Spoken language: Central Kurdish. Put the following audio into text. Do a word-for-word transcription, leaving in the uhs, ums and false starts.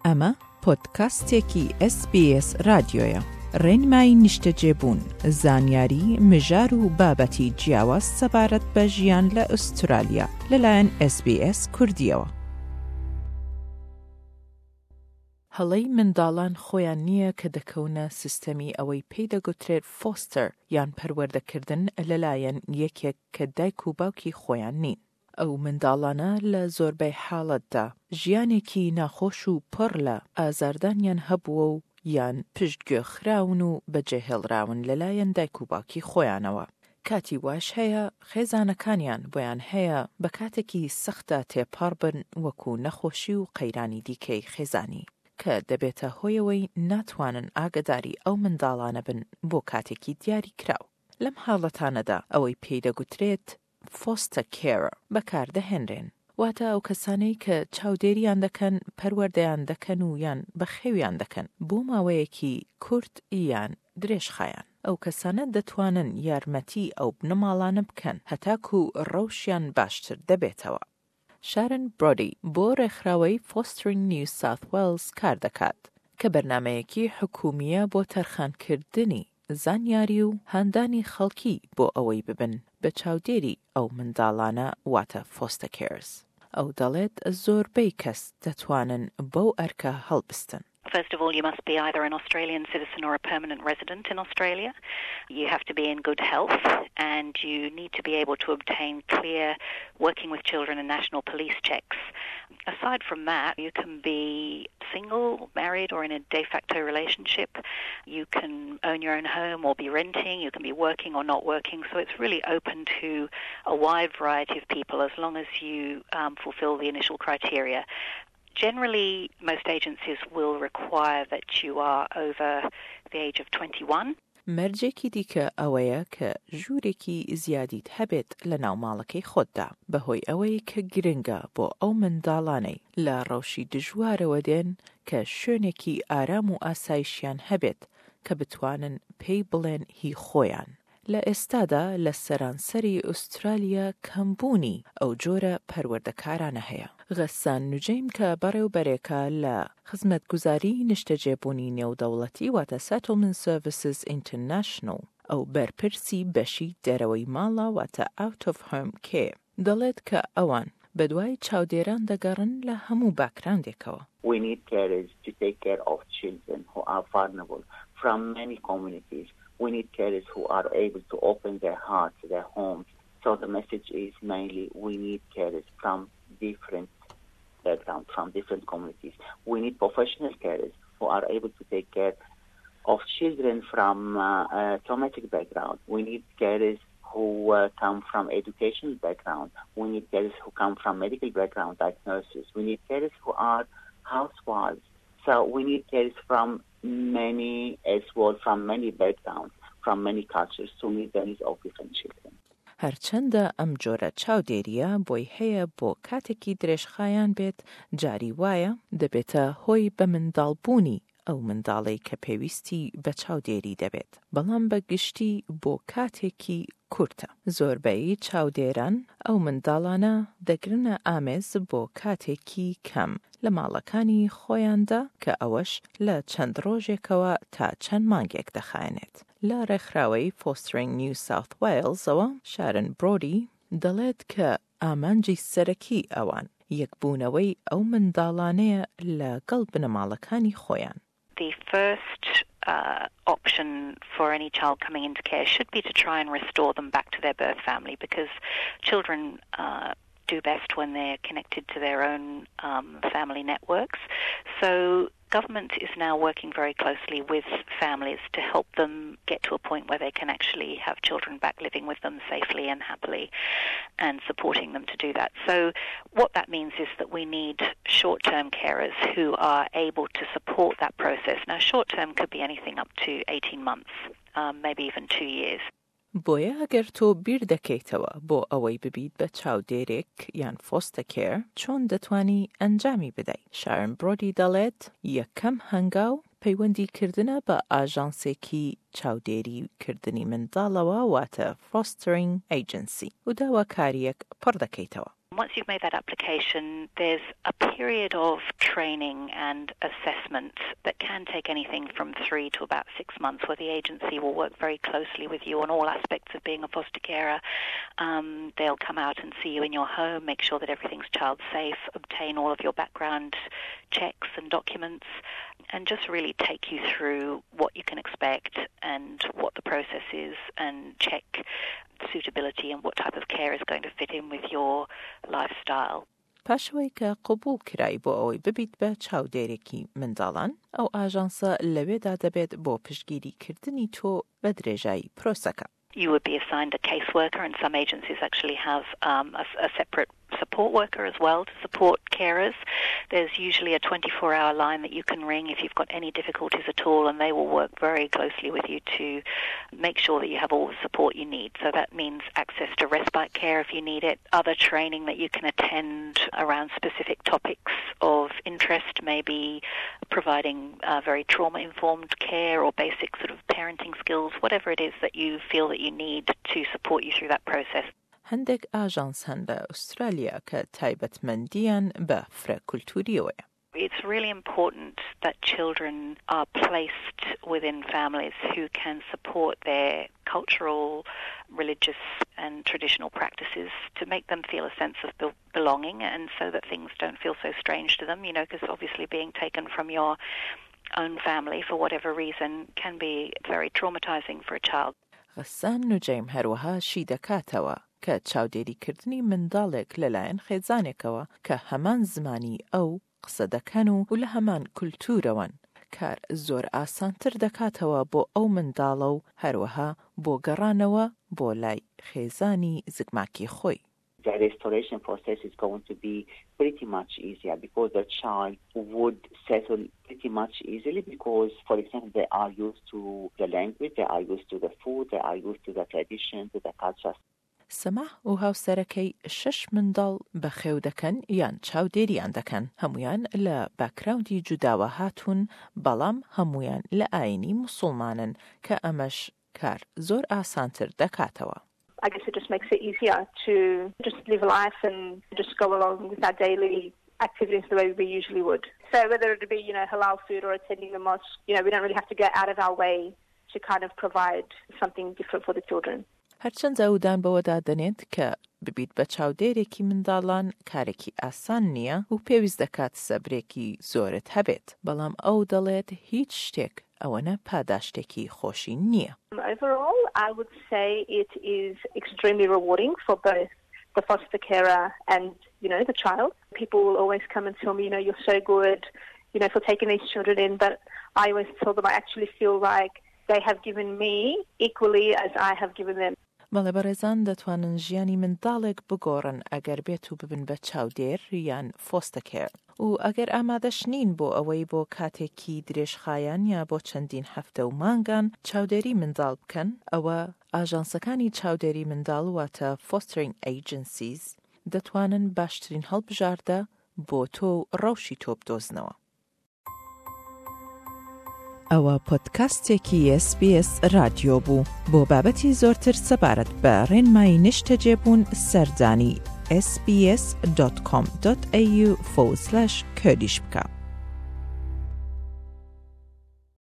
ئەمە پۆدکاستێکی ئەس بی ئەس رادیۆیە. ڕێنمایی نیشتەجێبوون، زانیاری، مژار و بابەتی جیاواز سەبارەت بە ژیان لە ئوسترالیا لەلایەن ئەس بی ئەس کوردیەوە. هەڵەی منداڵان خۆیان نییە کە دەکەونە سیستەمی ئەوەی پێی دەگوترێت فۆستەر یان پەروەردەکردن لەلایەن یەکێک کە دایک و باوکی خۆیان نین. ئەو منداڵانە لە زۆربەی حاڵەتدا ژیانێکی ناخۆش و پڕ لە ئازاردانیان هەبووە و یان پشتگوێخراون و بەجێهێڵراون لەلایەن دایک و باوکی خۆیانەوە. کاتی واش هەیە خێزانەکانیان بۆیان هەیە بە کاتێکی سەختە تێپەڕ بن وەکو نەخۆشی و قەیرانی دیکەی خێزانی کە دەبێتە هۆیەوەی ناتوانن ئاگداری ئەو منداڵانە بن بۆ کاتێکی دیاری کراو. لەم حاڵەتانەدا ئەوەی پێی دەگوترێت فۆستە کێر بەکاردەهێنرێن، واتە ئەو کەسانەی کە چاودێریان دەکەن، پەروەردەیان دەکەن و یان بەخێویان دەکەن بۆ ماوەیەکی کورت یان درێژخایان. ئەو کەسانە دەتوانن یارمەتی ئەو بنەماڵانە بکەن هەتاکو ڕەوشیان باشتر دەبێتەوە. شارن برۆدی بۆ ڕێکخراوەی فۆسترینگ نیو ساوت وێلز کار دەکات کە بەرنامەیەکی حکومیە بۆ تەرخانکردنی زانیاری و هاندانی خەڵکی بۆ ئەوەی ببن بە چاودێری ئەو منداڵانە واتە فۆستە کێرز. ئەو دەڵێت زۆربەی کەس دەتوانن بەو ئەرکە هەڵبستن. First of all, you must be either an Australian citizen or a permanent resident in Australia. You have to be in good health, and you need to be able to obtain clear working with children and national police checks. Aside from that, you can be single, married, or in a de facto relationship. You can own your own home or be renting. You can be working or not working. So it's really open to a wide variety of people as long as you um, fulfill the initial criteria. Generally, most agencies will require that you are over the age of twenty-one. مەرجێکی دیکە ئەوەیە کە ژوورێکی زیادیت هەبێت لە ناوماڵەکەی خۆتدا بەهۆی ئەوەی کە گرنگە بۆ ئەو منداڵانەی لە ڕەوشی دژوارەوە دێن کە شوێنێکی ئارام و ئاسایشیان هەبێت کە بتوانن پێی بڵێن هی خۆیان. لە ئێستادا لە سەرانسەری ئوسترالیا کەمبوونی ئەو جۆرە پەروەردەکارانە هەیە. غەسان نوجەیم کە بەڕێوبەرێکە لە خزمەتگوزاری نیشتەجێبوونی نێودەوڵەتی واتە Settlement Services International ئەو بەرپرسی بەشی دەرەوەی ماڵە واتە Out of Home Care دەڵێت کە ئەوان بەدوای چاودێران دەگەڕن لە هەموو باکراندێکەوە. We need carers to take care of children who are vulnerable from many communities. We need carers who are able to open their hearts, their homes. So the message is mainly we need carers from different backgrounds, from different communities. We need professional carers who are able to take care of children from uh, a traumatic background. We need carers who uh, come from educational background. We need carers who come from medical background, like nurses. We need carers who are housewives. So we need carers from many as well, from many backgrounds, from many cultures to meet the needs of different children. هەرچەندە ئەم جۆرە چاودێریە بۆی هەیە بۆ کاتێکی درێژخایان بێت، جاری وایە دەبێتە هۆی بە منداڵبوونی ئەو منداڵەی کە پێویستی بە چاودێری دەبێت، بەڵام بە گشتی بۆ کاتێکی کورتە. زۆربەی چاودێران ئەو منداڵانە دەگرنە ئامێز بۆ کاتێکی کەم لە ماڵەکانی خۆیاندا کە ئەوەش لە چەند ڕۆژێکەوە تا چەند مانگێک دەخایەنێت. لە ڕێکخراوەی فۆسترینگ نیو ساوت وێلزەوە شارن برۆدی دەڵێت کە ئامانجی سەرەکی ئەوان یەکبوونەوەی ئەو منداڵانەیە لەگەڵ بنەماڵەکانی خۆیان. The first uh, option for any child coming into care should be to try and restore them back to their birth family, because children uh, do best when they're connected to their own um, family networks. So government is now working very closely with families to help them get to a point where they can actually have children back living with them safely and happily, and supporting them to do that. So what that means is that we need short-term carers who are able to support that process. Now, short-term could be anything up to eighteen months, um, maybe even two years. بۆیە ئەگەر تۆ بیر دەکەیتەوە بۆ ئەوەی ببیت بە چاودێرێک یان فۆستە کێر، چۆن دەتوانی ئەنجامی بدەیت؟ شارن برۆدی دەڵێت یەکەم هەنگاو پەیوەندیکردنە بە ئاژانسێکی چاودێریکردنی منداڵەوە واتە فۆسترینگ ئەیجنسی و داواکاریەک پڕ دەکەیتەوە. Once you've made that application, there's a period of training and assessment that can take anything from three to about six months, where the agency will work very closely with you on all aspects of being a foster carer. Um, they'll come out and see you in your home, make sure that everything's child safe, obtain all of your background checks and documents, and just really take you through what you can expect and what the process is, and check suitability and what type of care is going to fit in with your lifestyle. پاشەوەی کە قبول کرای بۆ ئەوەی ببیت بە چاودێرێکی منداڵان، ئەو ئاژانسە لەوێدا دەبێت بۆ پشتگیریکردنی تۆ بە درێژایی پرۆسەکە. You would be assigned a caseworker, and some agencies actually have um, a, a separate support worker as well to support carers. There's usually a twenty-four hour line that you can ring if you've got any difficulties at all, and they will work very closely with you to make sure that you have all the support you need. So that means access to respite care if you need it, other training that you can attend around specific topics of interest, maybe providing uh, very trauma-informed care or basic sort of parenting skills, whatever it is that you feel that you need to support you through that process. هەندێک ئاژانس هەن لە ئوسترالیا کە تایبەتمەندیان بە فرەکولتوریەوەیە. It's really important that children are placed within families who can support their cultural, religious and traditional practices to make them feel a sense of belonging, and so that things don't feel so strange to them, you know, because obviously being taken from your own family for whatever reason can be very traumatizing for a child. غەسان نوجەیم هەروەها شی دەکاتەوە کە چاودێریکردنی منداڵێک لەلایەن خێزانێکەوە کە هەمان زمانی ئەو قسە دەکەن و لە هەمان کولتورەوەن، کار زۆر ئاسانتر دەکاتەوە بۆ ئەو منداڵە و هەروەها بۆ گەڕانەوە بۆ لای خێزانی زگماکی خۆی. The restoration process is going to be pretty much easier because the child would settle pretty much easily because, for example, they are used to the language, they are used to the food, they are used to the tradition, to the culture. سەماح و هاوسەرەکەی شەش منداڵ بەخێو دەکەن یان چاودێریان دەکەن. هەمویان لە باکراوندی جوداوە هاتوون، بەڵام هەمویان لە ئاینی موسڵمانن کە ئەمەش کار زۆر ئاسانتر دەکاتەوە. I guess it just makes it easier to just live life and just go along with our daily activities the way we usually would. So whether it be, you know, halal food or attending the mosque, you know, we don't really have to go out of our way to kind of provide something different for the children. هەرچەند ئەودان بەوەدا دەنێت کە ببیت بە چاودێرێکی منداڵان کارێکی ئاسان نییە و پێویست دەکات سەبرێکی زۆرت هەبێت، بەڵام ئەو دەڵێت هیچ شتێک ئەوەنە پاداشتێکی خۆشی نییە. Overall, I would say it is extremely rewarding for both the foster carer and, you know, the child. People will always come and tell me, you know, you're so good, you know, for taking these children in, but I always tell them I actually feel like they have given me equally as I have given them. بەڵێ بەڕێزان دەتوانن ژیانی منداڵێک بگۆڕن ئەگەر بێت و ببن بە چاودێر یان فۆستە کێر، و ئەگەر ئامادەش نین بۆ ئەوەی بۆ کاتێکی درێژخایان یا بۆ چەندین هەفتە و مانگان چاودێری منداڵ بکەن، ئەوە ئاژانسەکانی چاودێری منداڵ واتە fostering agencies دەتوانن باشترین هەڵبژاردە بۆ تۆ و ڕەوشی تۆ بدۆزنەوە. ئەوە پۆدکاستێکی اس بی اس رادیۆ بوو. بۆ بابەتی زۆرتر سەبارەت بە ڕێنمایی نیشتەجێبوون سەردانی اس بی اس دات کۆم دات ئێ یو فۆرورد سلاش کوردیش بکە.